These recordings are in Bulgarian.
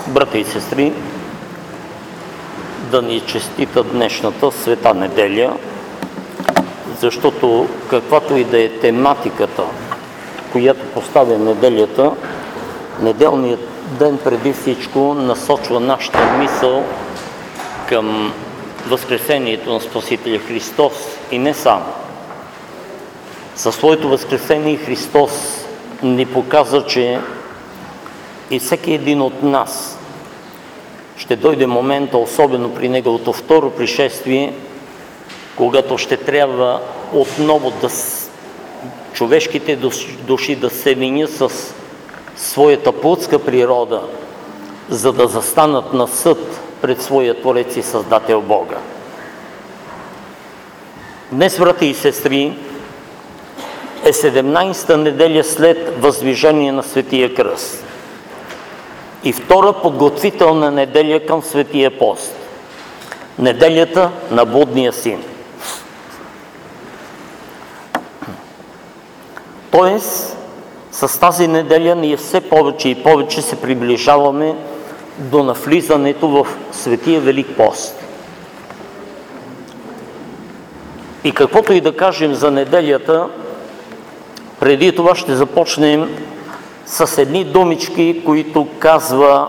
Брата и сестри, да ни честита днешната света неделя, защото каквато и да е тематиката, която поставя неделята, неделният ден преди всичко насочва нашата мисъл към възкресението на Спасителя Христос и не само. Със своето възкресение Христос ни показа, че и всеки един от нас ще дойде момента, особено при Неговото второ пришествие, когато ще трябва отново човешките души да се винят с своята плътска природа, за да застанат на съд пред своя Творец и Създател Бога. Днес, брати и сестри, е 17-та неделя след въздвижение на Светия Кръст и втора подготвителна неделя към Светия пост. Неделята на Блудния син. Тоест, с тази неделя ние все повече и повече се приближаваме до навлизането в Светия Велик пост. И каквото и да кажем за неделята, преди това ще започнем с едни думички, които казва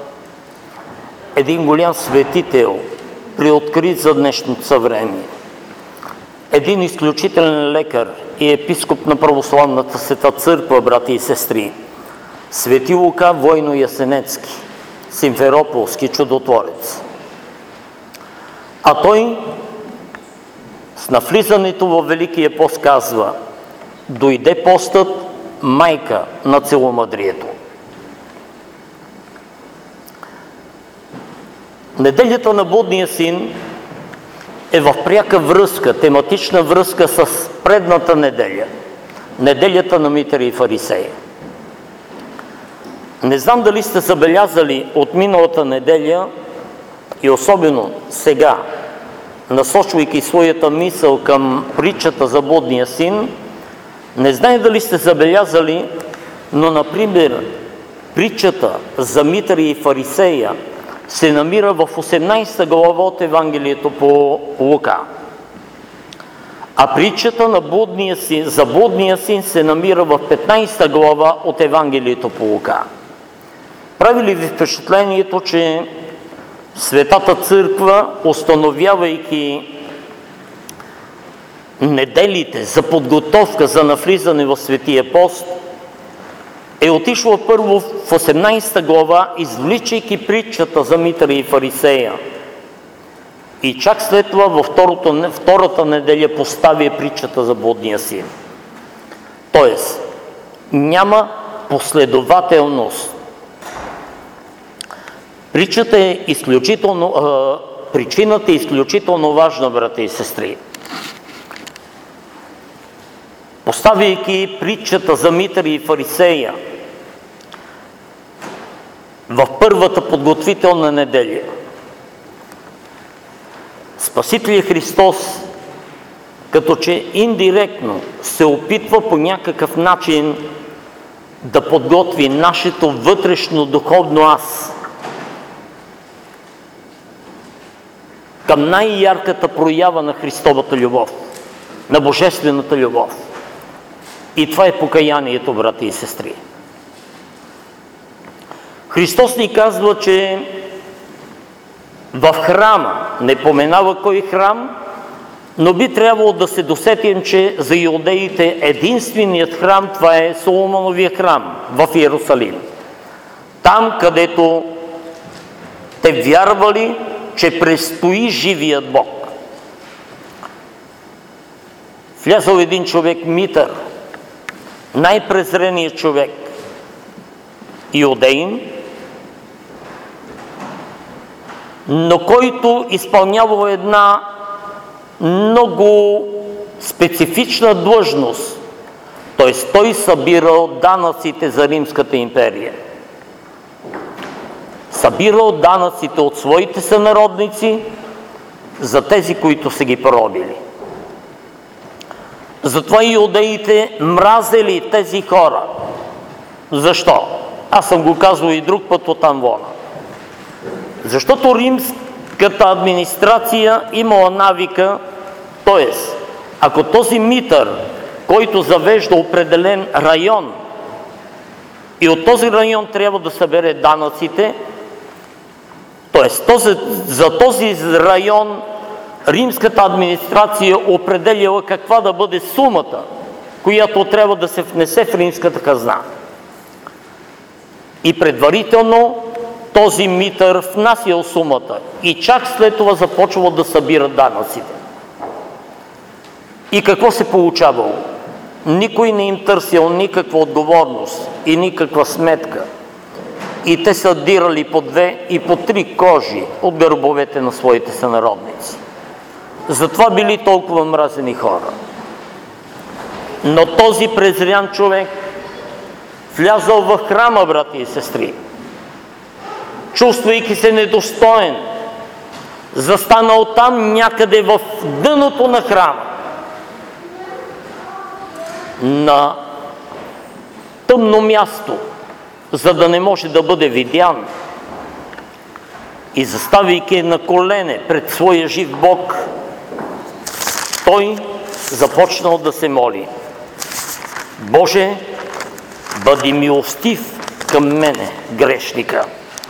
един голям светител, приоткрит за днешното съвремие. Един изключителен лекар и епископ на Православната Света Църква, брати и сестри, Свети Лука Войно-Ясенецки, Симферополски чудотворец. А той с навлизането в Великия пост казва: дойде постът, майка на целомъдрието. Неделята на Блудния син е в пряка връзка, тематична връзка с предната неделя, неделята на Митари и Фарисеи. Не знам дали сте забелязали от миналата неделя и особено сега, насочвайки своята мисъл към притчата за Блудния син, не знае дали сте забелязали, но, например, притчата за Митари и Фарисея се намира в 18 глава от Евангелието по Лука. А притчата за Блудния син се намира в 15 глава от Евангелието по Лука. Прави ли ви впечатлението, че Светата Църква, установявайки неделите за подготовка за навлизане в Светия пост, е отишла първо в 18 глава, извличайки притчата за Митари и Фарисея. И чак след това във втората неделя поставя притчата за Блудния син. Тоест, няма последователност. Причината е изключително важна, брата и сестри. Поставяйки притчата за Митари и Фарисея в първата подготвителна неделя, Спасителя Христос като че индиректно се опитва по някакъв начин да подготви нашето вътрешно духовно аз към най-ярката проява на Христовата любов, на Божествената любов. И това е покаянието, брати и сестри. Христос ни казва, че в храма, не поменава кой храм, но би трябвало да се досетим, че за иудеите единственият храм, това е Соломоновия храм в Иерусалим. Там, където те вярвали, че престои живият Бог. Влязъл един човек, Митър, най-презреният човек, иудеин, но който изпълнявал една много специфична длъжност, т.е. той събирал данъците за Римската империя. Събирал данъците от своите сънародници за тези, които са ги поробили. Затова иудеите мразели тези хора. Защо? Аз съм го казвал и друг път от Амвона. Защото римската администрация имала навика, т.е. ако този митър, който завежда определен район и от този район трябва да събере данъците, т.е. за този район римската администрация определяла каква да бъде сумата, която трябва да се внесе в римската хазна. И предварително този митър внасял сумата и чак след това започвал да събира данъците. И какво се получавало? Никой не им търсил никаква отговорност и никаква сметка. И те са дирали по 2 и по 3 кожи от гърбовете на своите сънародници. Затова били толкова мразени хора. Но този презрян човек влязъл в храма, брати и сестри, чувствайки се недостоен, застанал там някъде в дъното на храма, на тъмно място, за да не може да бъде видян, и заставайки на колене пред своя жив Бог, той започнал да се моли: Боже, бъди милостив към мене, грешника.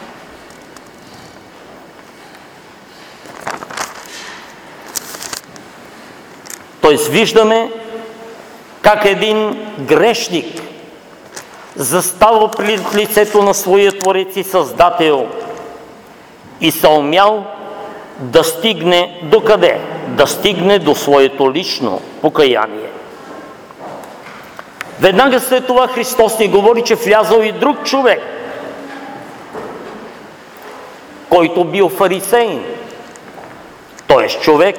Тоест виждаме как един грешник застава пред лицето на своя Творец и Създател и се умял да стигне до къде? Да стигне до своето лично покаяние. Веднага след това Христос ни говори, че влязъл и друг човек, който бил фарисеин, т.е. човек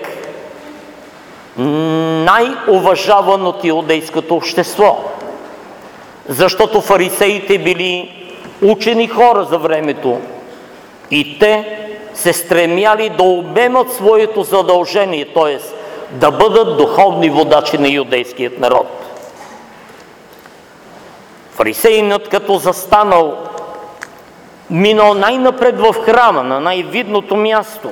най-уважаван от иудейското общество, защото фарисеите били учени хора за времето и те се стремяли да обемат своето задължение, т.е. да бъдат духовни водачи на юдейският народ. Фарисеинът, като застанал, минал най-напред в храма, на най-видното място,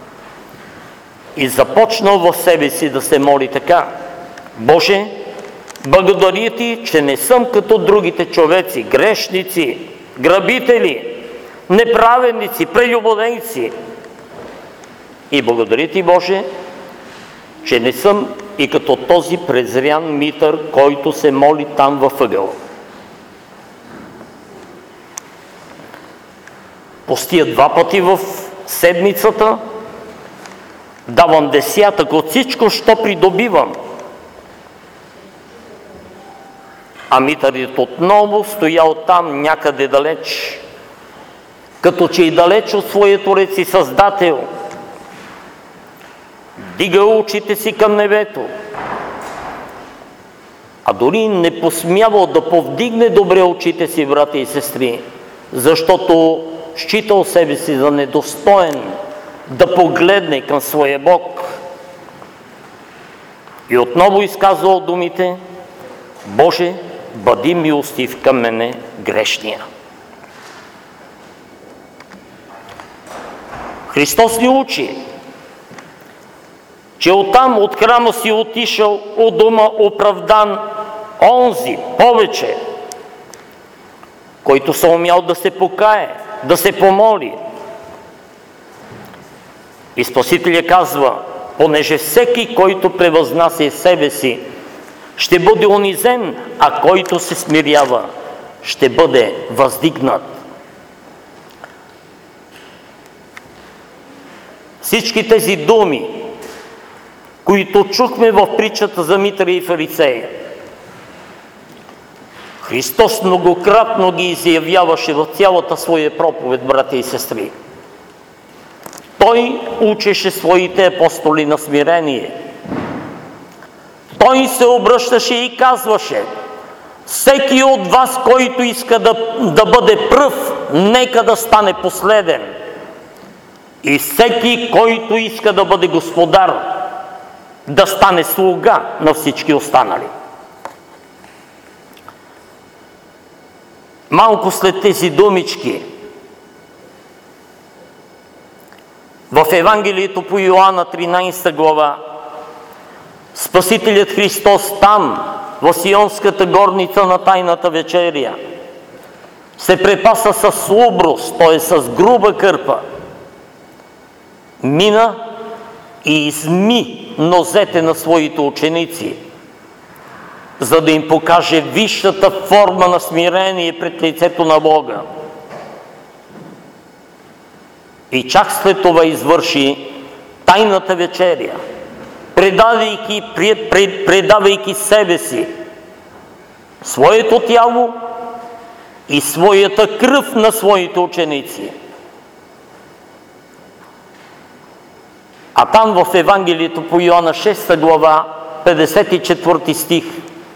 и започнал в себе си да се моли така: Боже, благодаря Ти, че не съм като другите човеци, грешници, грабители, неправедници, прелюбодейци. И благодаря Ти, Боже, че не съм и като този презрян митър, който се моли там във ъгъла. Постия 2 пъти в седмицата, давам 10 от всичко, що придобивам. А митърът отново стоял там някъде далеч, като че и далеч от своя Творец и Създател. Дига очите си към небето, а дори не посмявал да повдигне добре очите си, брати и сестри, защото считал себе си за недостоен да погледне към своя Бог. И отново изказвал думите: Боже, бъди милостив към мене, грешния. Христос ни учи, че оттам, от храма си отишъл от дома оправдан онзи повече, който се умял да се покае, да се помоли. И Спасителя казва: понеже всеки, който превъзнася себе си, ще бъде унизен, а който се смирява, ще бъде въздигнат. Всички тези думи, които чухме в притчата за митъра и фарисея, Христос многократно ги изявяваше в цялата своя проповед, братя и сестри. Той учеше своите апостоли на смирение. Той се обръщаше и казваше: всеки от вас, който иска да бъде пръв, нека да стане последен. И всеки, който иска да бъде господар, да стане слуга на всички останали. Малко след тези думички, В Евангелието по Йоанна 13 глава Спасителят Христос там, в Сионската горница на Тайната вечеря, се препаса с уброс, т.е. с груба кърпа. Мина и изми нозете на своите ученици, за да им покаже висшата форма на смирение пред лицето на Бога. И чак след това извърши Тайната вечеря, предавайки себе си, своето тяло и своята кръв на своите ученици. А там в Евангелието по Йоанна 6 глава, 54 стих,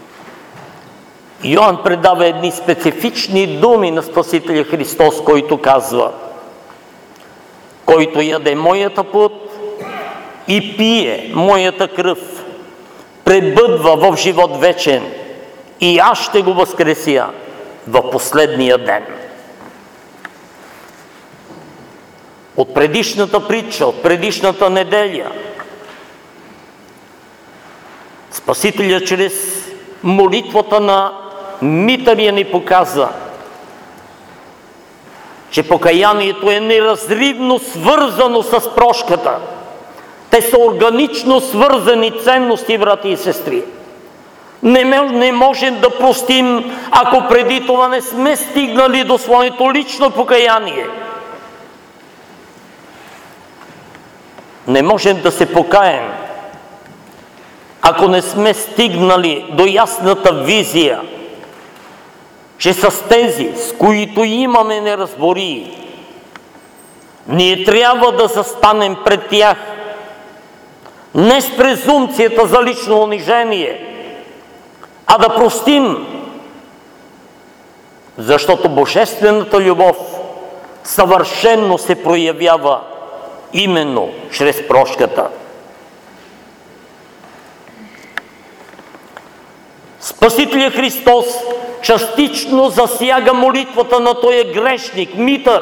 Йоан предава едни специфични думи на Спасителя Христос, който казва: който яде моята плът и пие моята кръв, пребъдва в живот вечен и аз ще го възкреся в последния ден. От предишната притча, от предишната неделя, Спасителят чрез молитвата на митария ни показа, че покаянието е неразривно свързано с прошката. Те са органично свързани ценности, брати и сестри. Не можем да простим, ако преди това не сме стигнали до своето лично покаяние. Не можем да се покаем, ако не сме стигнали до ясната визия, че с тези, с които имаме неразбории, ние трябва да застанем пред тях не с презумпцията за лично унижение, а да простим, защото божествената любов съвършено се проявява именно чрез прошката. Спасителят Христос частично засяга молитвата на този грешник, митър.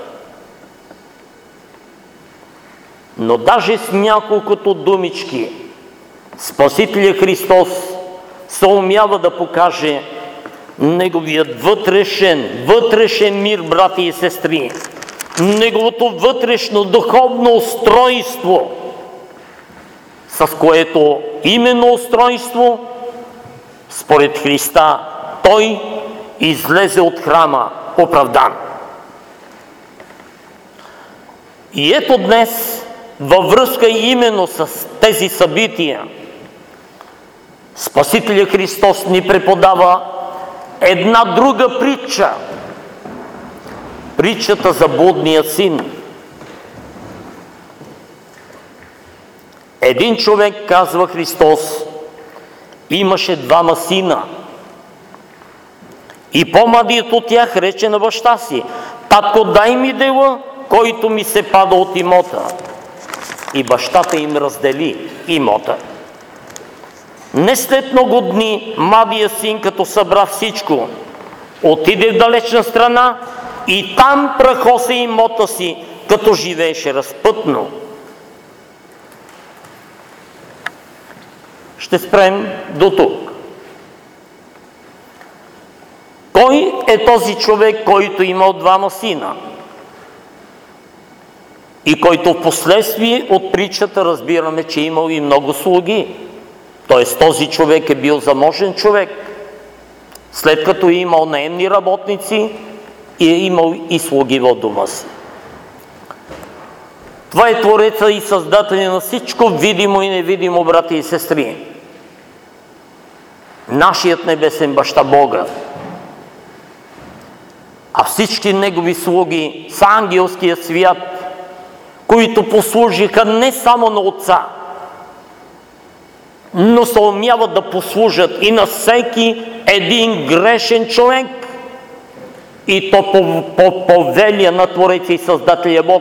Но даже с няколкото думички Спасителят Христос се умява да покаже неговият вътрешен мир, брати и сестри, неговото вътрешно духовно устройство, с което именно устройство, според Христа, той излезе от храма оправдан. И ето днес, във връзка именно с тези събития, Спасителят Христос ни преподава една друга притча. Притчата за блудния син. Един човек, казва Христос, имаше двама сина. И по-младият от тях рече на баща си: татко, дай ми дела, който ми се пада от имота. И бащата им раздели имота. Не след много дни младият син, като събра всичко, отиде в далечна страна и там прахоса имота си, като живееше разпътно. Ще спрем до тук. Кой е този човек, който имал двама сина? И който в последствие от притчата разбираме, че имал и много слуги. Тоест този човек е бил заможен човек, след като е имал наемни работници и е имал и слуги в дома си. Това е Твореца и Създателя на всичко видимо и невидимо, брати и сестри. Нашият небесен баща Бога. А всички негови слуги са ангелския свят, които послужиха не само на Отца, но се умяват да послужат и на всеки един грешен човек, и то по повелие на Твореца и Създателя Бог.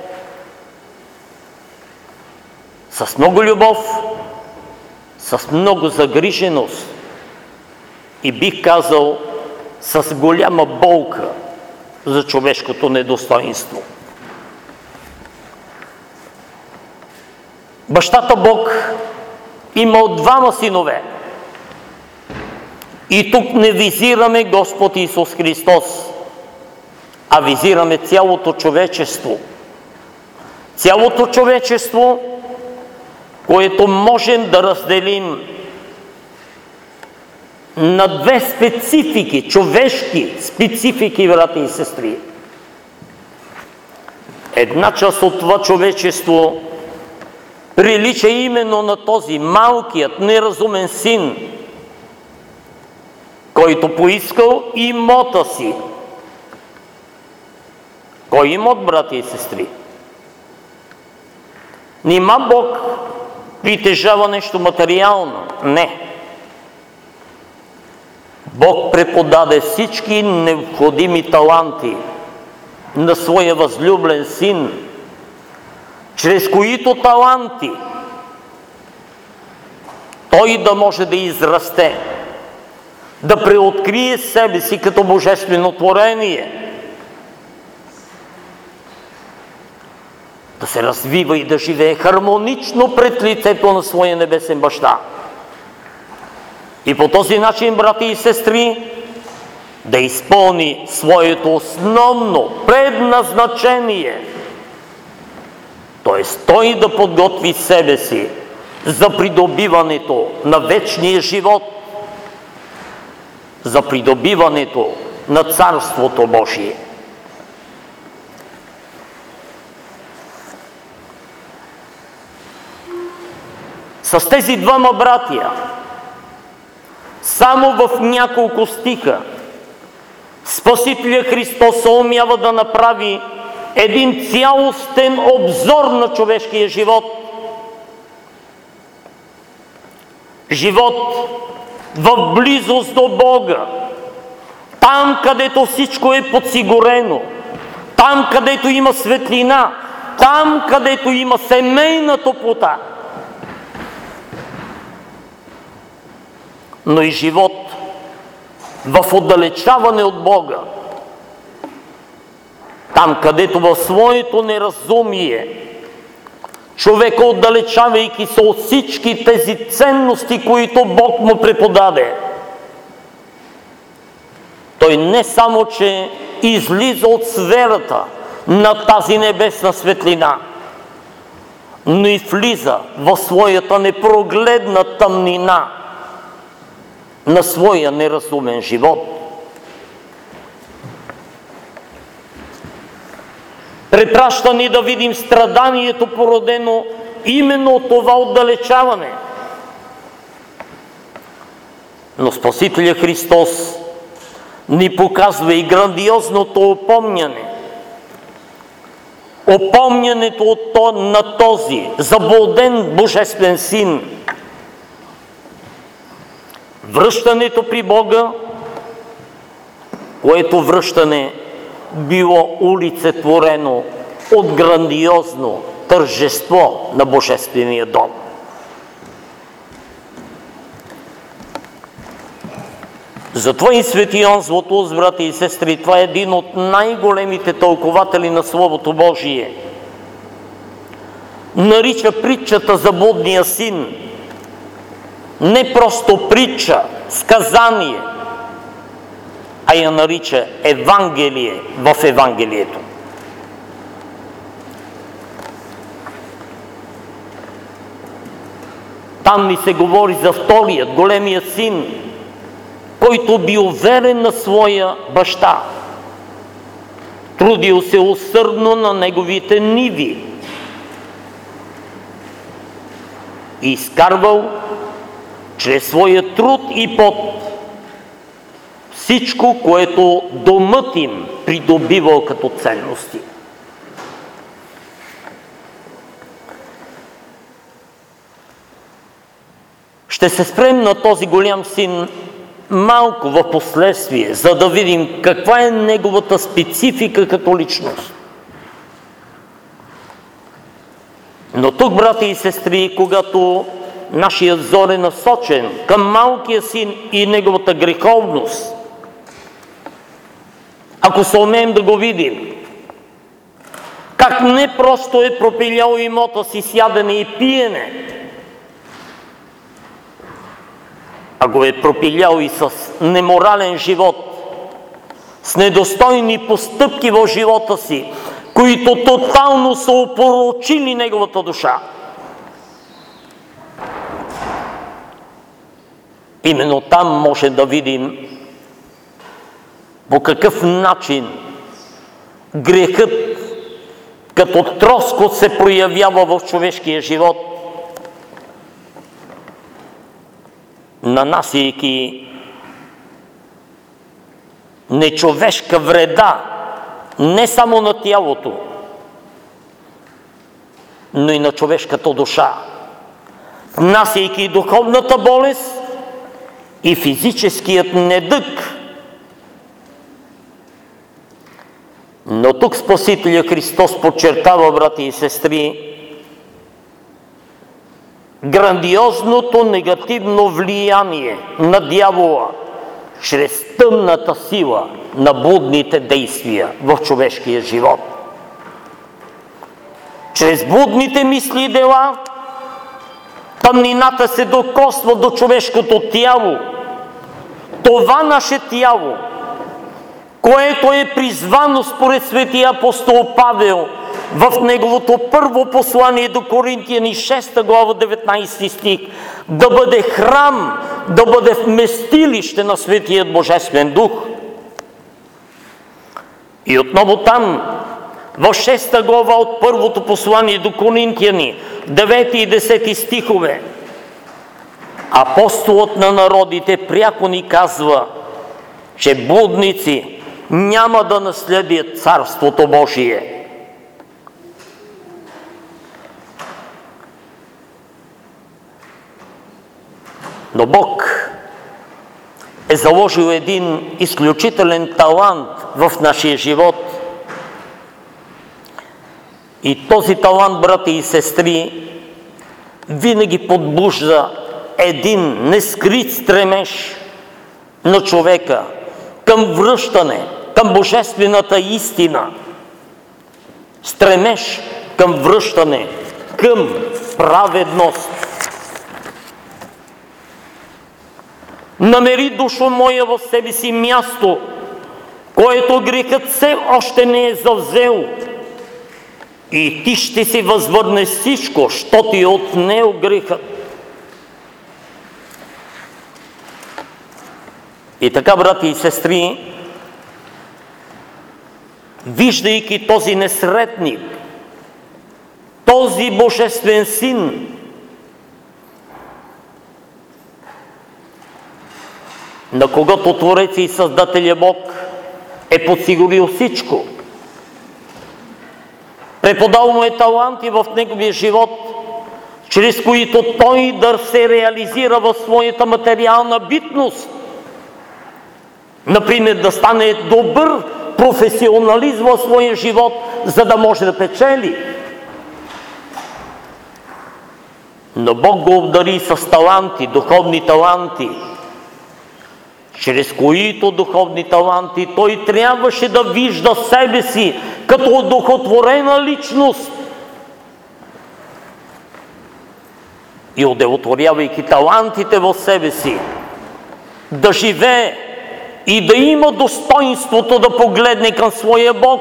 С много любов, с много загриженост и бих казал с голяма болка за човешкото недостойнство. Бащата Бог имал двама синове. И тук не визираме Господ Исус Христос, а визираме цялото човечество. Цялото човечество, което можем да разделим на две специфики, човешки специфики, брати и сестри. Една част от това човечество прилича именно на този малкият, неразумен син, който поискал имота си. Кой имот, брати и сестри? Нима Бог притежава нещо материално? Не. Бог преподаде всички необходими таланти на своя възлюблен син, чрез които таланти той да може да израсте, да преоткрие себе си като божествено творение, да се развива и да живее хармонично пред лицето на своя небесен баща. И по този начин, брати и сестри, да изпълни своето основно предназначение, т.е. той да подготви себе си за придобиването на вечния живот, за придобиването на Царството Божие. С тези двама братия, само в няколко стиха, Спасителя Христос умява да направи един цялостен обзор на човешкия живот. Живот в близост до Бога, там където всичко е подсигурено, там където има светлина, там където има семейна топлота. Но и живот в отдалечаване от Бога, там където в своето неразумие човека, отдалечавайки се от всички тези ценности, които Бог му преподаде, той не само, че излиза от сферата на тази небесна светлина, но и влиза в своята непрогледна тъмнина на своя неразумен живот. Препраща ни да видим страданието, породено именно от това отдалечаване. Но Спасителя Христос ни показва и грандиозното опомняне. Опомнянето на този заблуден божествен син. Връщането при Бога, което връщане било улицетворено от грандиозно тържество на Божествения дом. Затова и свети Йоан Златоуст, брати и сестри, това е един от най-големите тълкователи на Словото Божие. Нарича притчата за блудния син не просто притча, сказание, а я нарича Евангелие в Евангелието. Там ни се говори за вторият, големия син, който бил верен на своя баща. Трудил се усърдно на неговите ниви и изкарвал чрез своя труд и пот всичко, което домът им придобивал като ценности. Ще се спрем на този голям син малко в последствие, за да видим каква е неговата специфика като личност. Но тук, брати и сестри, когато нашият взор е насочен към малкия син и неговата греховност, ако се умеем да го видим, как не просто е пропилял имота си с ядене и пиене, а го е пропилял и с неморален живот, с недостойни постъпки в живота си, които тотално са опорочили неговата душа. Именно там може да видим по какъв начин грехът като троскот се проявява в човешкия живот, нанасяйки нечовешка вреда не само на тялото, но и на човешката душа, внасяйки духовната болест и физическият недъг. Но тук Спасителя Христос подчертава, брати и сестри, грандиозното негативно влияние на дявола чрез тъмната сила на блудните действия в човешкия живот. Чрез блудните мисли и дела тъмнината се докосва до човешкото тяло. Това наше тяло, което е призвано според светия апостол Павел в неговото първо послание до Коринтияни 6 глава 19 стих, да бъде храм, да бъде вместилище на Светият Божествен Дух. И отново там, в 6 глава от първото послание до Коринтияни, 9 и 10 стихове, апостолът на народите пряко ни казва, че блудници няма да наследят Царството Божие. Но Бог е заложил един изключителен талант в нашия живот. И този талант, брати и сестри, винаги подбужда един нескрит стремеж на човека към връщане, към божествената истина. Стремеж към връщане, към праведност. Намери, душо моя, в себе си място, което грехът все още не е завзел, и ти ще си възвърне всичко, що ти е отнел грехът. И така, брати и сестри, виждайки този несретник, този Божествен Син, на когото Творец и Създателя Бог е подсигурил всичко, преподал му е таланти в неговия живот, чрез които той да се реализира в своята материална битност. Например, да стане добър професионалист в своя живот, за да може да печели. Но Бог го обдари с таланти, духовни таланти, чрез които духовни таланти той трябваше да вижда себе си като одухотворена личност. И удовлетворявайки талантите в себе си, да живее и да има достоинството да погледне към своя Бог.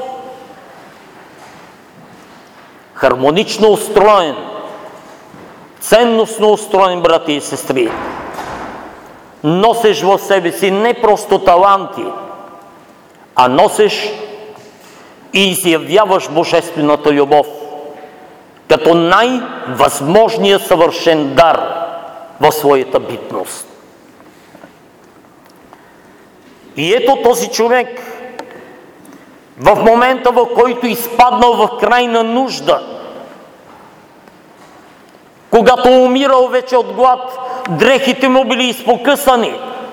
Хармонично устроен, ценностно устроен, брати и сестри, носиш в себе си не просто таланти, а носиш и изявяваш божествената любов като най-възможния съвършен дар в своята битност. И ето този човек, в момента, в който изпаднал в крайна нужда, когато умирал вече от глад, дрехите му били изпокъсани.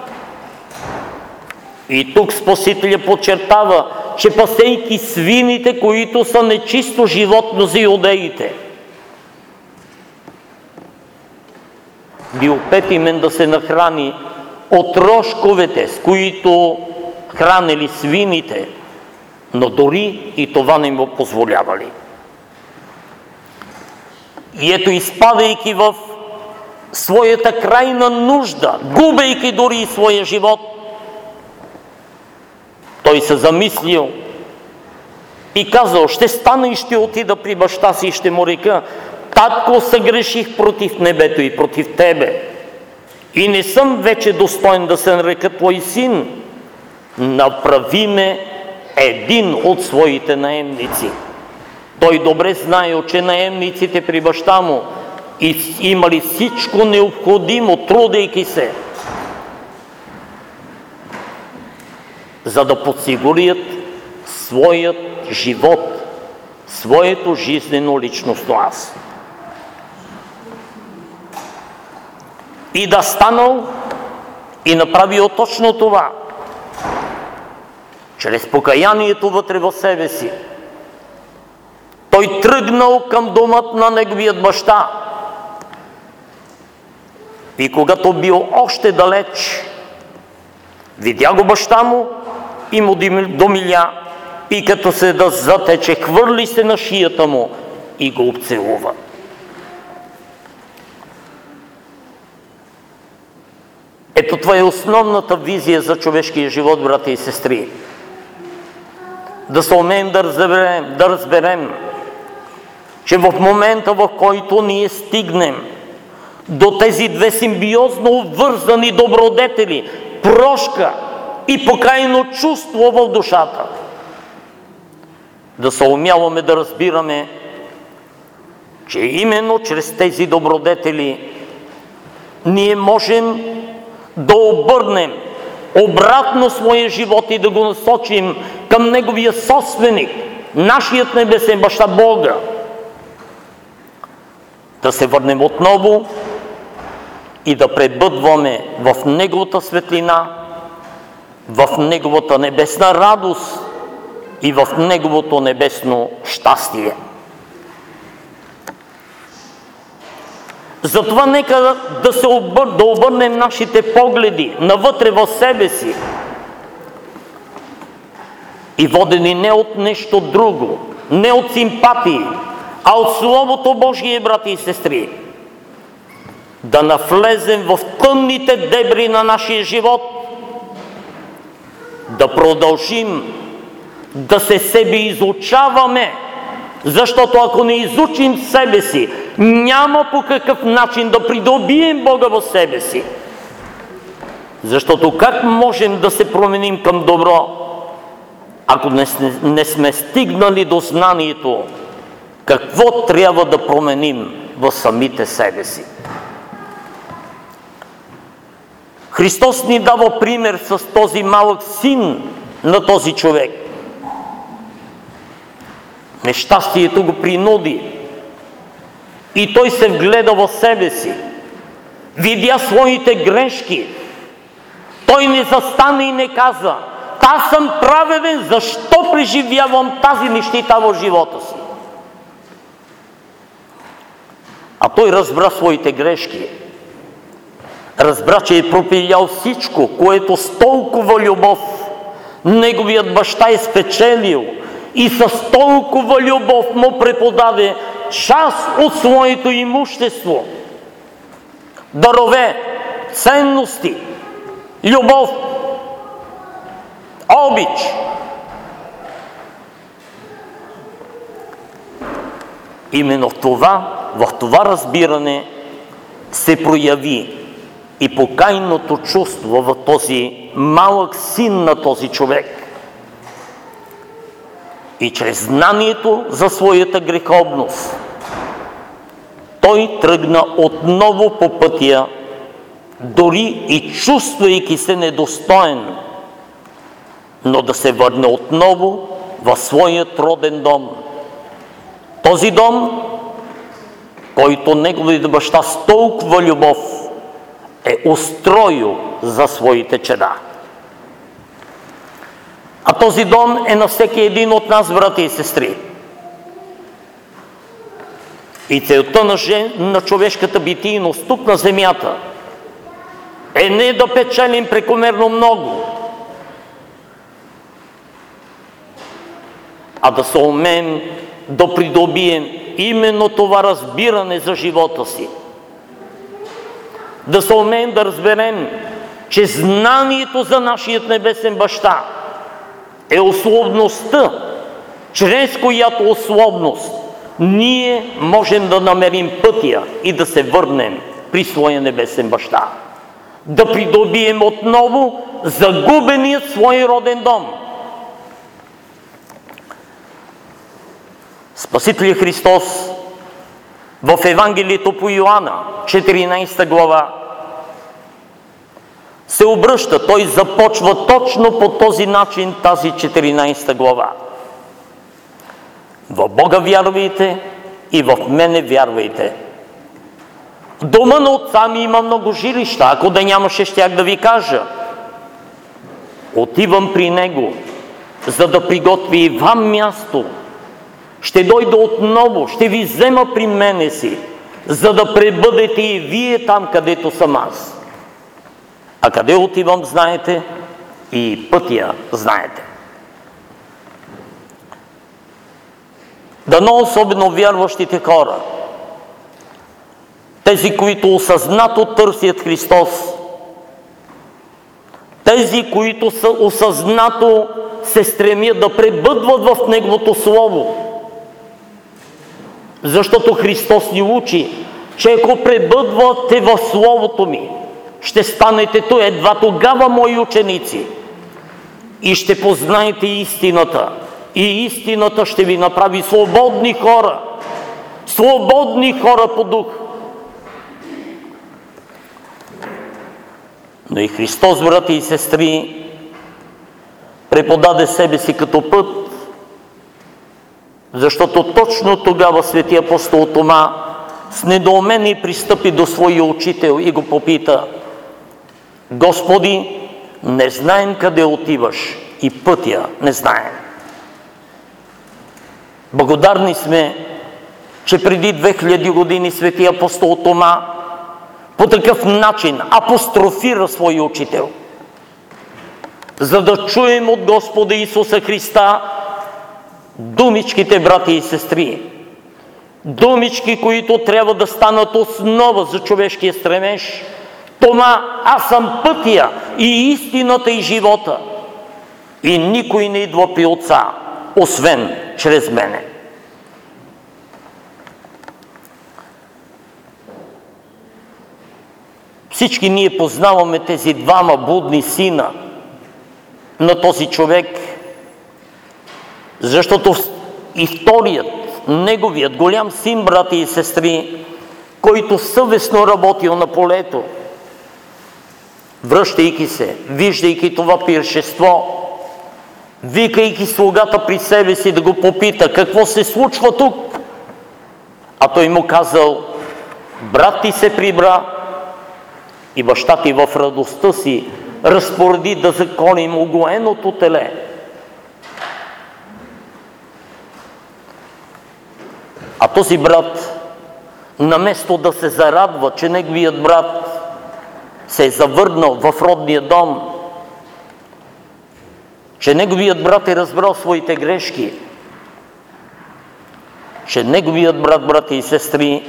И тук Спасителя подчертава, че пасейки свините, които са нечисто животно за иудеите, бил петимен да се нахрани от трошковете, с които хранили свините, но дори и това не му позволявали. И ето, изпадайки в своята крайна нужда, губейки дори и своя живот, той се замислил и казал: ще стана и ще отида при баща си и ще му река: татко, съгреших против небето и против тебе и не съм вече достоен да се нарека твой син. Направи ме един от своите наемници. Той добре знаел, че наемниците при баща му имали всичко необходимо, трудейки се, за да подсигурят своят живот, своето жизнено личностно аз. И да станал и направил точно това. Чрез покаянието вътре в себе си, той тръгнал към домът на неговият баща. И когато бил още далеч, видя го баща му и му домиля, и като се да затече, хвърли се на шията му и го обцелува. Ето, това е основната визия за човешкия живот, брати и сестри. Да се умеем да разберем, че в момента, в който ние стигнем до тези две симбиозно обвързани добродетели, прошка и покаяно чувство в душата, да се умяваме да разбираме, че именно чрез тези добродетели ние можем да обърнем обратно своя живот и да го насочим към неговия собственик, нашият небесен баща Бога. Да се върнем отново и да пребъдваме в неговата светлина, в неговата небесна радост и в неговото небесно щастие. Затова нека да обърнем нашите погледи навътре в себе си и водени не от нещо друго, не от симпатии, а от Словото Божие, брати и сестри, да навлезем в тъмните дебри на нашия живот, да продължим да се себе изучаваме, защото ако не изучим себе си, няма по какъв начин да придобием Бога в себе си. Защото как можем да се променим към добро, ако не сме стигнали до знанието какво трябва да променим в самите себе си? Христос ни дава пример с този малък син на този човек. Нещастието го принуди и той се вгледа в себе си, видя своите грешки. Той не застана и не каза: аз съм праведен, защо преживявам тази нищета в живота си? А той разбра своите грешки. Разбра, че е пропилял всичко, което с толкова любов неговият баща е спечелил и с толкова любов му преподаде част от своето имущество, дарове, ценности, любов, обич. Именно в това разбиране се прояви и покайното чувство в този малък син на този човек. И чрез знанието за своята греховност, той тръгна отново по пътя, дори и чувствайки се недостоен, но да се върне отново в своят роден дом. Този дом, който неговият баща с толкова любов е устроил за своите чеда. А този дом е на всеки един от нас, брати и сестри. И целта на човешката битийност тук на земята е не да печелим прекомерно много, а да се умеем да придобием именно това разбиране за живота си. Да се умеем да разберем, че знанието за нашият небесен баща е условността, чрез която условност ние можем да намерим пътя и да се върнем при своя небесен баща. Да придобием отново загубеният свой роден дом. Спасителят Христос в Евангелието по Йоанна, 14 глава, се обръща. Той започва точно по този начин тази 14 глава. В Бога вярвайте и в мене вярвайте. В дома на отца ми има много жилища. Ако да нямаше, щях да ви кажа. Отивам при него, за да приготви и вам място. Ще дойда отново, ще ви взема при мене си, за да пребъдете и вие там, където съм аз. А къде отивам, знаете, и пътя знаете. Дано особено вярващите хора, тези, които осъзнато търсят Христос, тези, които осъзнато се стремят да пребъдват в Неговото Слово. Защото Христос ни учи, че ако пребъдвате в Словото ми, ще станете едва тогава мои ученици и ще познаете истината. И истината ще ви направи свободни хора по дух. Но и Христос, брати и сестри, преподаде себе си като път, защото точно тогава свети апостол Тома с недоумение пристъпи до своя учител и го попита: Господи, не знаем къде отиваш и пътя не знаем. Благодарни сме, че преди 2000 години свети апостол Тома по такъв начин апострофира своя учител, за да чуем от Господа Исуса Христа думичките, брати и сестри, думички, които трябва да станат основа за човешкия стремеж. Тома, аз съм пътя и истината и живота, и никой не идва при Отца, освен чрез мене. Всички ние познаваме тези двама будни сина на този човек, защото и вторият, неговият голям син, брати и сестри, който съвестно работил на полето, връщайки се, виждайки това пиршество, викайки слугата при себе си да го попита какво се случва тук, а той му казал: брат ти се прибра и баща ти в радостта си разпореди да законим угоеното теле. А този брат, наместо да се зарадва, че неговият брат се е завърнал в родния дом, че неговият брат е разбрал своите грешки, че неговият брат, брати и сестри,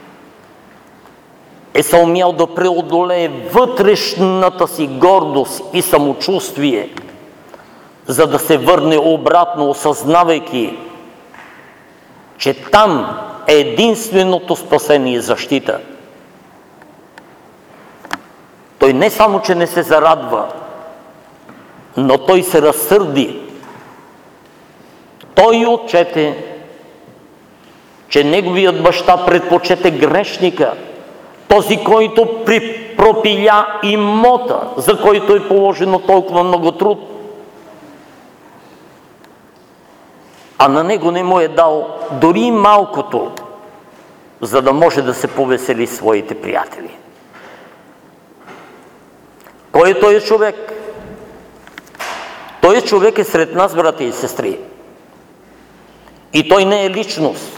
е съумял да преодолее вътрешната си гордост и самочувствие, за да се върне обратно, осъзнавайки, че там е единственото спасение и защита. Той не само, че не се зарадва, но той се разсърди. Той отчете, че неговият баща предпочете грешника, този, който пропиля имота, за който е положено толкова много труд, а на него не му е дал дори малкото, за да може да се повесели своите приятели. Кой е този човек? Той човек е сред нас, брати и сестри. И той не е личност.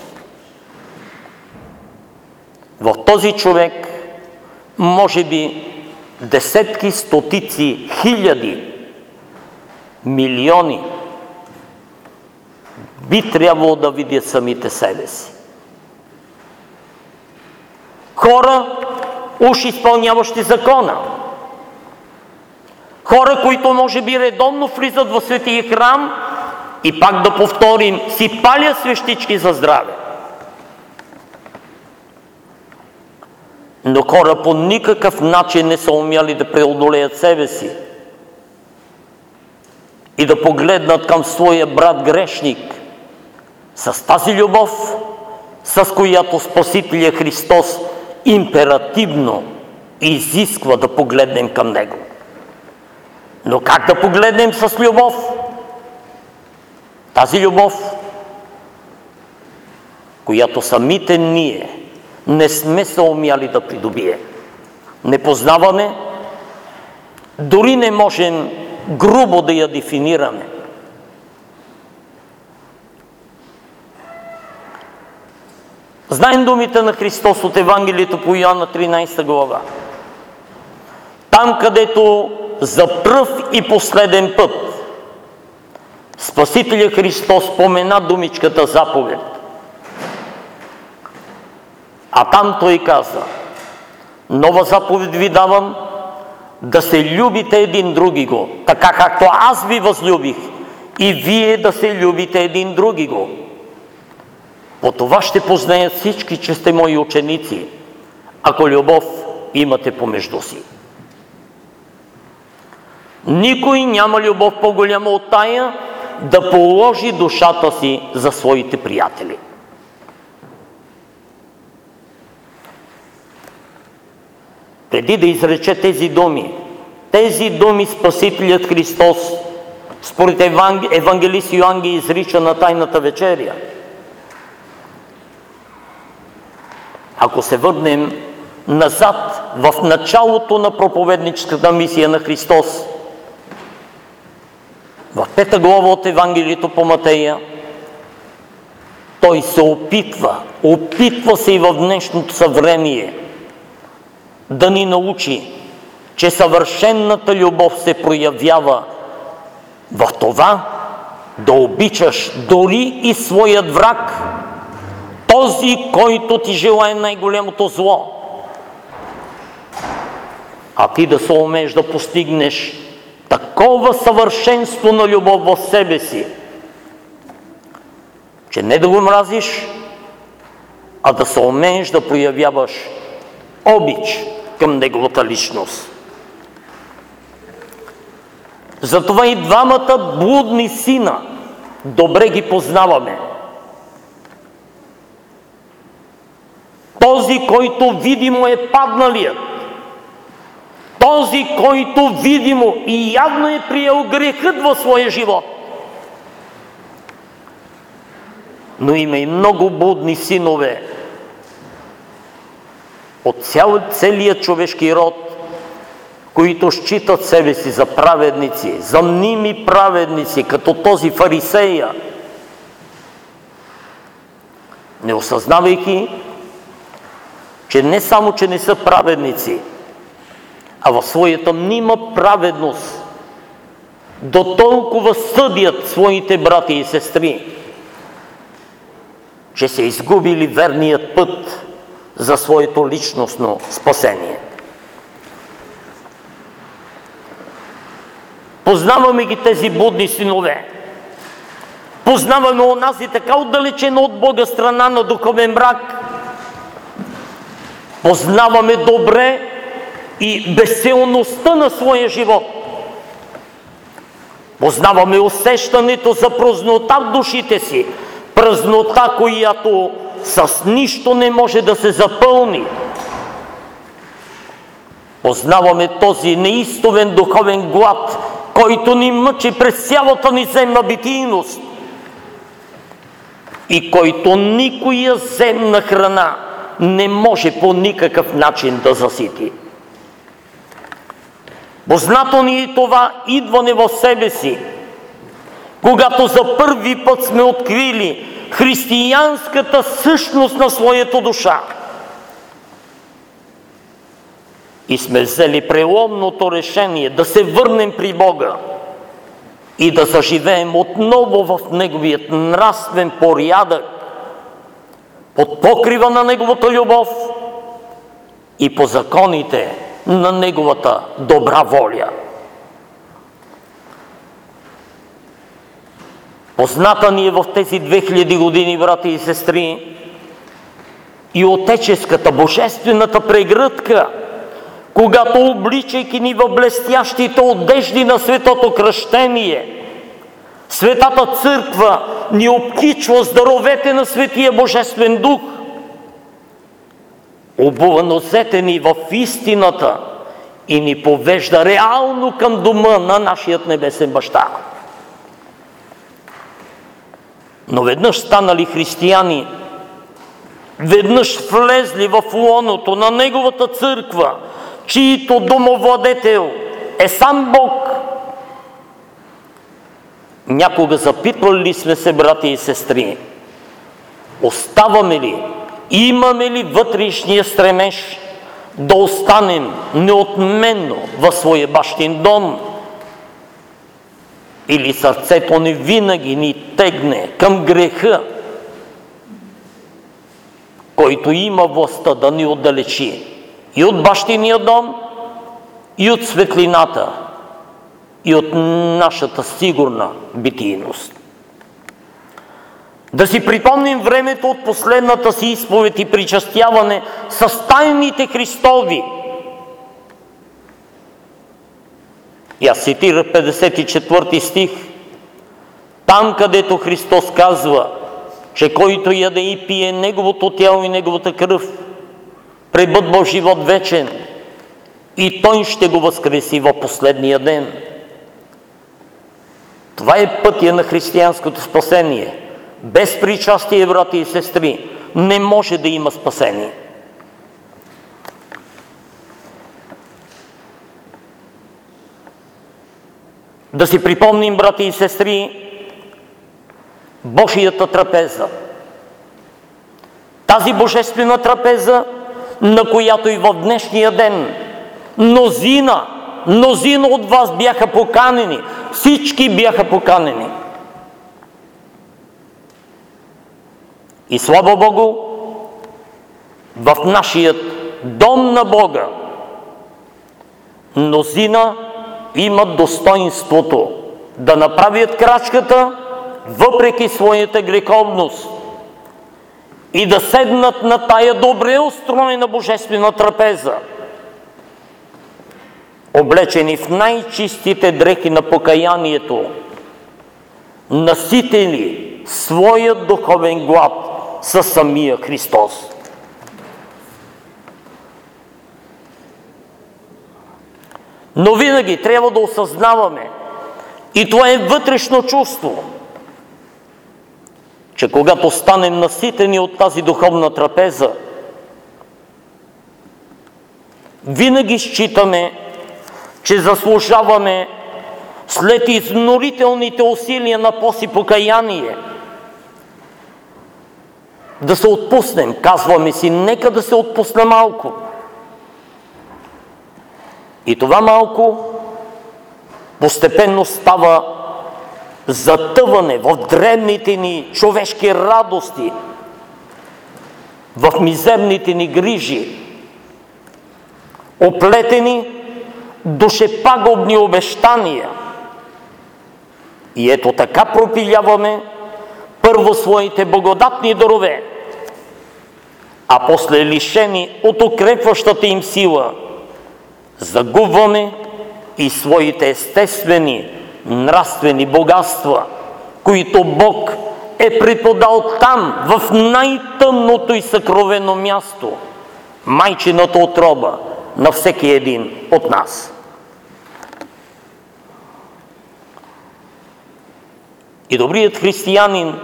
В този човек може би десетки, стотици, хиляди, милиони би трябвало да видят самите себе си. Хора, уж изпълняващи закона. Хора, които може би редовно влизат в светия храм и пак да повторим, си палят свещички за здраве. Но хора по никакъв начин не са умяли да преодолеят себе си и да погледнат към своя брат грешник с тази любов, с която Спасителя Христос императивно изисква да погледнем към него. Но как да погледнем с любов? Тази любов, която самите ние не сме се умяли да придобие. Не познаваме, дори не можем грубо да я дефинираме. Знаем думите на Христос от Евангелието по Йоанна 13 глава. Там, където за пръв и последен път Спасителя Христос спомена думичката заповед. А там той каза: нова заповед ви давам, да се любите един другиго, така както аз ви възлюбих, и вие да се любите един другиго. По това ще познаят всички, че сте мои ученици, ако любов имате помежду си. Никой няма любов по-голяма от тая да положи душата си за своите приятели. Преди да изрече тези думи Спасителят Христос според евангелист Йоан ги изрича на тайната вечеря. Ако се върнем назад в началото на проповедническата мисия на Христос, в 5 глава от Евангелието по Матея, той се опитва се и в днешното съвремие да ни научи, че съвършенната любов се проявява в това да обичаш дори и своят враг, този, който ти желае най-голямото зло. А ти да се умееш да постигнеш такова съвършенство на любов в себе си, че не да го мразиш, а да се умееш да проявяваш обич към неговата личност. Затова и двамата блудни сина добре ги познаваме. Този, който видимо е падналият, този, който видимо и явно е приел грехът в своя живот. Но има и много блудни синове от целия човешки род, които считат себе си за праведници, за мними праведници, като този фарисея, не осъзнавайки, че не само, че не са праведници, а в своята мнима праведност до толкова съдят своите брати и сестри, че са изгубили верният път за своето личностно спасение. Познаваме ги тези блудни синове. Познаваме онази така отдалечена от Бога страна на духовен мрак. Познаваме добре и безсилността на своя живот. Познаваме усещането за празнота в душите си. Празнота, която с нищо не може да се запълни. Познаваме този неистовен духовен глад, който ни мъчи през цялата ни земна битийност и който никоя земна храна не може по никакъв начин да засити. Познато ни е това идване в себе си, когато за първи път сме открили християнската същност на своята душа и сме взели преломното решение да се върнем при Бога и да заживеем отново в Неговият нравствен порядък, под покрива на Неговата любов и по законите на Неговата добра воля. Позната ни е в тези 2000 години, брати и сестри, и отеческата, божествената прегръдка, когато, обличайки ни в блестящите одежди на светото кръщение, Светата Църква ни обкичва с даровете на Светия Божествен Дух, обува носете ни в истината и ни повежда реално към дома на нашият небесен баща. Но веднъж станали християни, веднъж влезли в лоното на Неговата църква, чието домовладетел е сам Бог, някога запитвали ли сме се, брати и сестри, оставаме ли, имаме ли вътрешния стремеж да останем неотменно в своя бащин дом? Или сърцето ни винаги ни тегне към греха, който има властта да ни отдалечи и от бащиния дом, и от светлината, и от нашата сигурна битийност. Да си припомним времето от последната си изповед и причастяване с тайните Христови. И аз цитирах 54 стих, там където Христос казва, че който яде и пие Неговото тяло и Неговата кръв, пребъдва живот вечен и Той ще го възкреси в последния ден. Това е пътя на християнското спасение. Без причастие, брати и сестри, не може да има спасение. Да си припомним, брати и сестри, Божията трапеза. Тази божествена трапеза, на която и в днешния ден мнозина от вас бяха поканени. Всички бяха поканени. И слава Богу, в нашият дом на Бога мнозина имат достоинството да направят крачката въпреки своята греховност и да седнат на тая добре устроена божествена трапеза, облечени в най-чистите дрехи на покаянието, наситили своят духовен глад със самия Христос. Но винаги трябва да осъзнаваме, и това е вътрешно чувство, че когато станем наситени от тази духовна трапеза, винаги считаме, че заслужаваме след изнурителните усилия на пост и покаяние да се отпуснем. Казваме си, нека да се отпусне малко. И това малко постепенно става затъване в древните ни човешки радости, в мизерните ни грижи, оплетени душепагубни обещания. И ето така пропиляваме първо своите благодатни дарове, а после лишени от укрепващата им сила, загубваме и своите естествени нравствени богатства, които Бог е преподал там, в най-тъмното и съкровено място, майчината утроба на всеки един от нас. И добрият християнин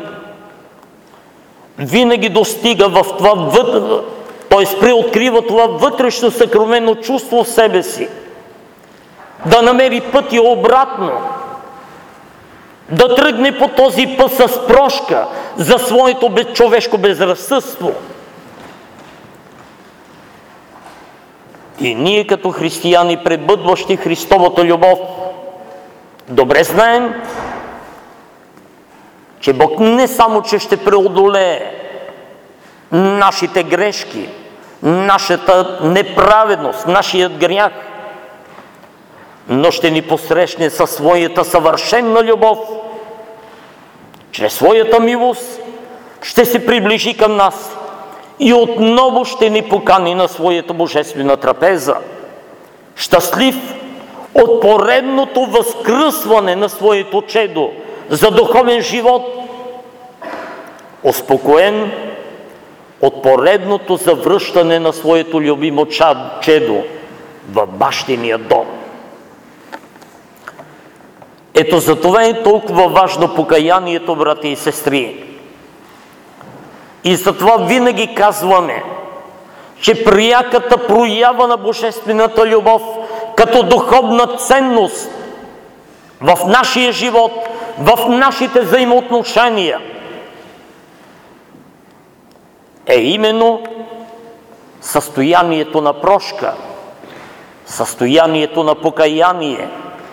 винаги достига в това, т.е. преоткрива това вътрешно съкровено чувство в себе си, да намери пътя обратно, да тръгне по този път с прошка за своето човешко безразсъдство. И ние като християни, пребъдващи Христовата любов, Добре знаем, че Бог не само, че ще преодолее нашите грешки, нашата неправедност, нашият грях, но ще ни посрещне със своята съвършена любов. Чрез своята милост ще се приближи към нас и отново ще ни покани на своята божествена трапеза. Щастлив от поредното възкръсване на своето чедо за духовен живот, успокоен от поредното завръщане на своето любимо чедо в бащиния дом. Ето за това е толкова важно покаянието, брати и сестри. И затова винаги казваме, че пряката проява на божествената любов като духовна ценност в нашия живот, в нашите взаимоотношения е именно състоянието на прошка, състоянието на покаяние.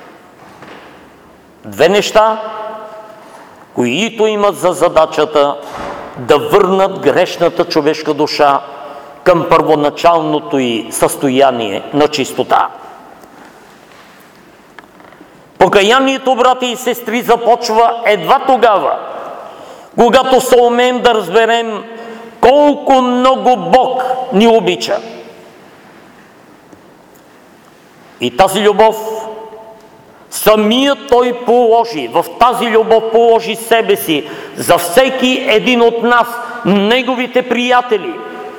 Две неща, които имат за задачата да върнат грешната човешка душа към първоначалното й състояние на чистота. Покаянието, брати и сестри, започва едва тогава, когато се умеем да разберем колко много Бог ни обича. И тази любов самият Той положи, в тази любов положи себе си за всеки един от нас, неговите приятели.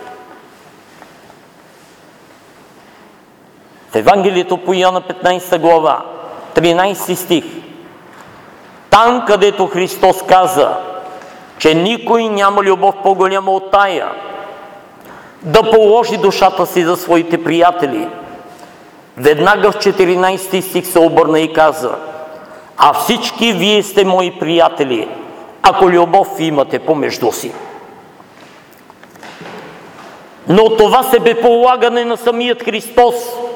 В Евангелието по Йоанна 15 глава, 13 стих, там където Христос каза, че никой няма любов по-голяма от тая, да положи душата си за своите приятели. Веднага в 14 стих се обърна и каза, а всички вие сте мои приятели, ако любов имате помежду си. Но това себеполагане на самият Христос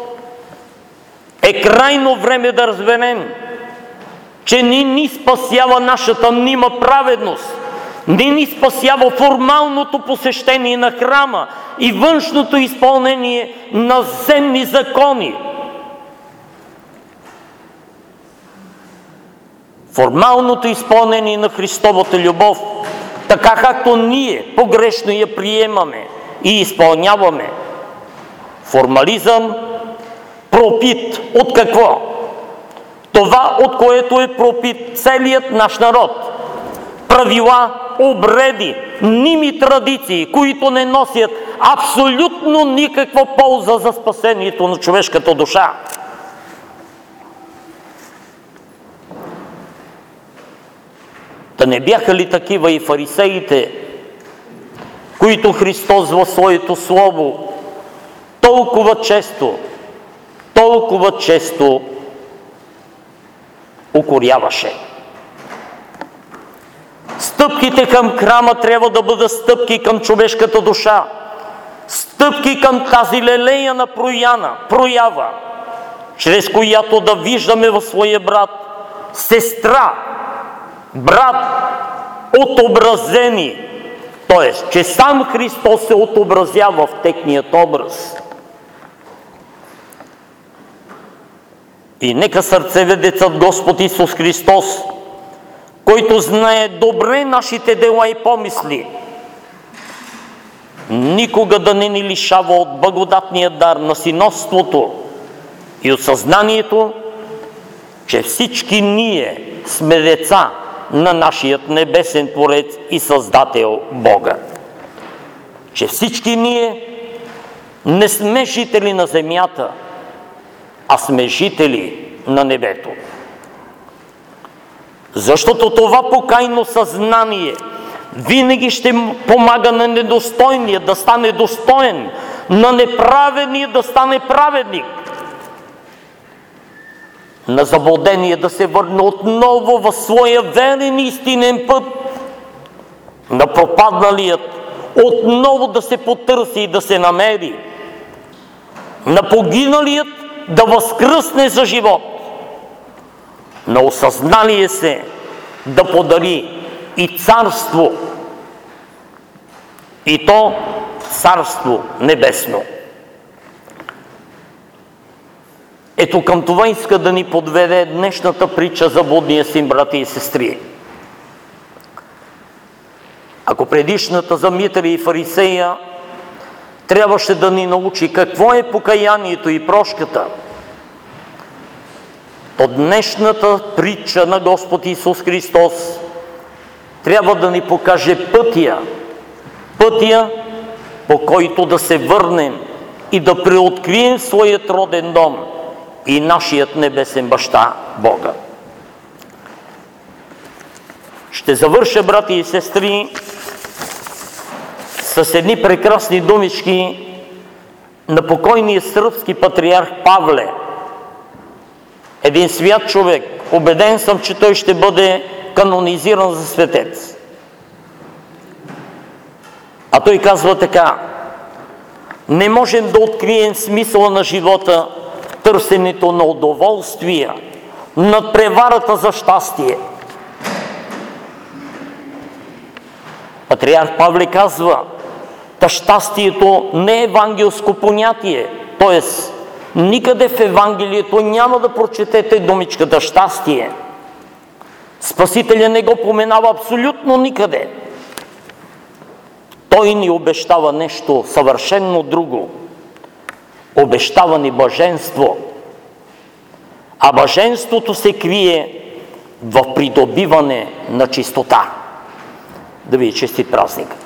е крайно време да разберем, че не ни спасява нашата мнима праведност, не ни спасява формалното посещение на храма и външното изпълнение на земни закони. Формалното изпълнение на Христовата любов, така както ние погрешно я приемаме и изпълняваме. Формализъм, пропит от какво? Това, от което е пропит целият наш народ. Правила, обреди, мними традиции, които не носят абсолютно никаква полза за спасението на човешката душа. Да не бяха ли такива и фарисеите, които Христос в своето слово толкова често укоряваше? Стъпките към храма трябва да бъдат стъпки към човешката душа, стъпки към тази лелеяна проява, чрез която да виждаме в своя брат сестра, брат отобразени, т.е. че сам Христос се отобразява в техният образ. И нека сърцеведецът Господ Исус Христос, който знае добре нашите дела и помисли, никога да не ни лишава от благодатния дар на синовството и от съзнанието, че всички ние сме деца на нашият небесен Творец и Създател Бога. Че всички ние не сме жители на земята, а сме жители на небето. Защото това покайно съзнание винаги ще помага на недостойния да стане достоен, на неправедния да стане праведник, на заблудения да се върне отново в своя верен и истинен път, на пропадналият отново да се потърси и да се намери, на погиналият да възкръсне за живот. на осъзналие се да подари и царство, и то царство небесно. Ето към това иска да ни подведе днешната притча за блудния син, брати и сестри. Ако предишната за Митър и Фарисея трябваше да ни научи какво е покаянието и прошката, то днешната притча на Господ Исус Христос трябва да ни покаже пътя, по който да се върнем и да преоткрием своят роден дом и нашият небесен баща Бога. Ще завърша, брати и сестри, с едни прекрасни думички на покойния сръбски патриарх Павле. Един свят човек, убеден съм, че той ще бъде канонизиран за светец. А той казва така: не можем да открием смисъла на живота в търсенето на удоволствия, над преварата за щастие. Патриарх Павле казва: та щастието не е евангелско понятие, т.е. никъде в Евангелието няма да прочетете думичката щастие. Спасителя не го поменава абсолютно никъде. Той ни обещава нещо съвършенно друго. Обещава ни блаженство. А блаженството се крие в придобиване на чистота. Да ви честит празник!